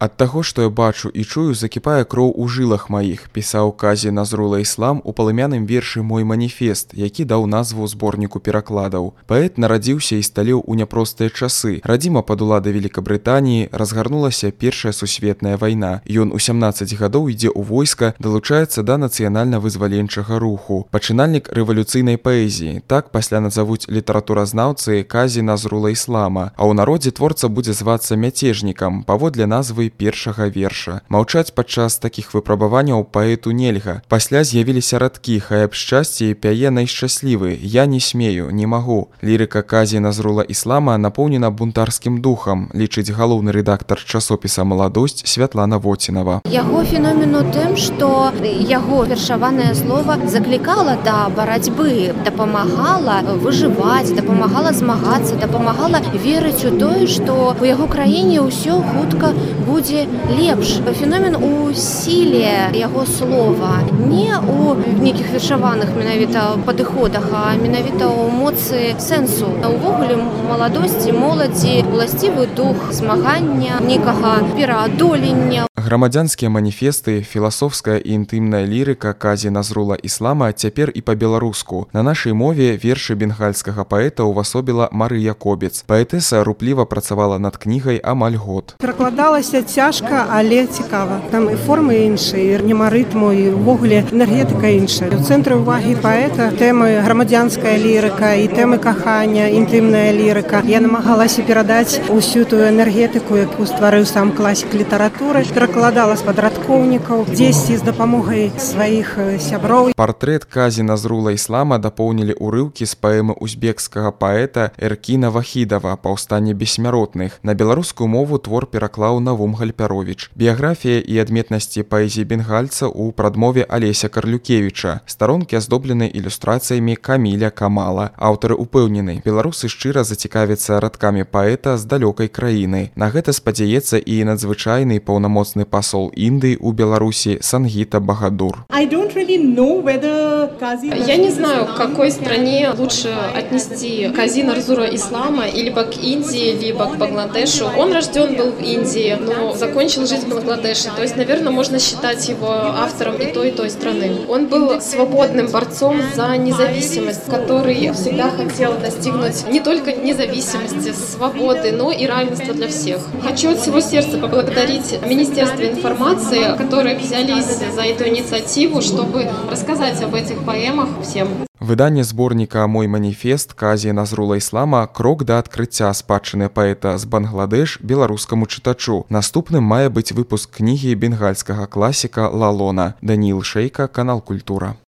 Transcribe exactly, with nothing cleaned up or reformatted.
Ад таго, што я бачу і чую, закіпае кроў у жылах маіх, пісаў Казі Назрула Іслам у палымяным вершы «Мой маніфест», які даў назву зборніку перакладаў. Паэт нарадзіўся і сталеў у няпростыя часы. Радзіма пад уладай Великабрытаніі разгарнулася Першая сусветная вайна. Ён у сямнаццаць гадоў ідзе ў войска, далучаецца да нацыянальна-вызваленчага руху. Пачынальнік рэвалюцыйнай паэзіі. Так пасля назавуць літаратуразнаўцы Казі Назрула Іслама. А ў народзе творца будзе звацца мяцежнікам, паводле назвы першага верша. Маўчаць падчас такіх выпрабаванняў паэту нельга. Пасля з'явіліся радкі «Хай аб шчасці пяе найшчаслівы, я не смею, не магу». Лірыка Казі Назрула Іслама напоўнена бунтарскім духам, лічыць галоўны рэдактар часопіса «Маладосць» Святлана Воцінава. Яго феномен у тым, што яго вершаванае слова заклікала да барацьбы, дапамагала выжываць, дапамагала змагацца, дапамагала верыць у тое, што у яго краіне ўсё хутка будзе лепш. Феномен у сіле яго слова, не у нейкіх вершаваных менавіта падыходах, а менавіта ў моцы сэнсу. Увогуле маладосці, моладзі уласцівы дух змагання, нейкага пераадолення. Грамадзянскія маніфесты, філасофская і інтымная лірыка Казі Назрула Іслама цяпер і па-беларуску. На нашай мове вершы бенгальскага паэта ўвасобіла Марыя Кобец. Паэтэса рупліва працавала над кнігай амаль год. Перакладалася цяжка, але цікава. Там і формы іншыя, і рнемарытму, і ўвогуле энергетыка іншая. У цэнтры ўвагі паэта тэмы грамадзянская лірыка і тэмы кахання, інтымная лірыка. Я намагалася перадаць усю тую энергетыку, якую стварыў сам класік літаратуры. Перакладала з падрадкоўнікаў, дзесьці з дапамогай сваіх сяброў. Партрэт Казі Назрула Іслама дапоўнілі ўрыўкі з паэмы узбекскага паэта Эркіна Вахідава «Паўстанне бессмяротных». На беларускую мову твор пераклаў Навум Гальпяровіч. Біяграфія і адметнасці паэзіі бенгальца ў прадмове Алеся Карлюкевіча. Старонкі аздоблены ілюстрацыямі Каміля Камала. Аўтары ўпэўнены, беларусы шчыра зацікавяцца радкамі паэта з далёкай краіны. На гэта спадзяецца і надзвычайны паўнамоцны пасол Індыі ў Беларусі Сангіта Багадур. Я не знаю, к какой стране лучше отнести Кази Назрула Ислама, либо к Индии, либо к Бангладешу. Он рожден был в Индии, но закончил жизнь в Бангладеше. То есть, наверное, можно считать его автором и той, и той страны. Он был свободным борцом за независимость, который всегда хотел достигнуть не только независимости, свободы, но и равенства для всех. Хочу от всего сердца поблагодарить Министерство информации, которые взялись за эту инициативу, чтобы рассказать об этих поэмах всем. Выданне зборніка «Мой маніфест» Казі Назрула Іслама крок да адкрыцця спадчыны паэта з Бангладеш беларускаму чытачу. Наступным мае быць выпуск кнігі бенгальскага класіка Лалона. Даніил Шейка, канал Культура.